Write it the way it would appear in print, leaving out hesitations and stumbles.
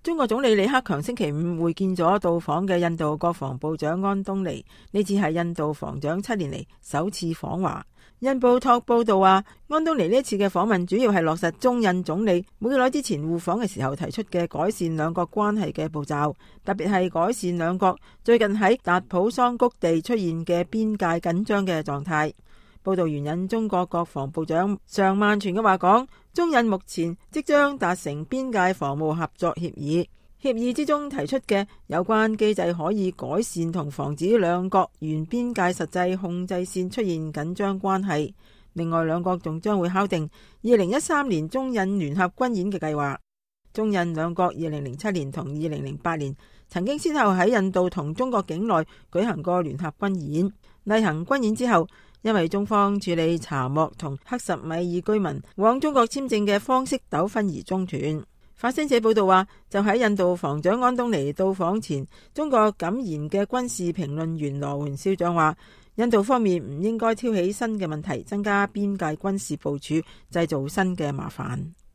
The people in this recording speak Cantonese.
中國總理李克強星期五會見咗到訪嘅印度國防部長安東尼，呢次係印度防長7年嚟首次訪華。印報托報道話，安東尼呢次嘅訪問主要係落實中印總理冇幾耐之前互訪嘅時候提出嘅改善兩國關係嘅步驟，特別係改善兩國最近喺達普桑谷地出現嘅邊界緊張嘅狀態。報道援引中國國防部長常萬全嘅話講，中印目前即將達成邊界防務合作協議。協議之中提出嘅有關機制可以改善同防止兩國沿邊界實際控制線出現緊張關係。另外，兩國仲將會敲定2013年中印聯合軍演嘅計劃。中印兩國2007年同2008年曾經先後喺印度同中國境內舉行過聯合軍演。例行軍演之後，因為中方處理查谟同克什米爾居民往中國簽證嘅方式糾紛而中斷。法新社報道話，就喺印度防長安東尼到訪前，中國敢言嘅軍事評論員羅援少將話，印度方面唔應該挑起新嘅問題，增加邊界軍事部署，製造新嘅麻煩。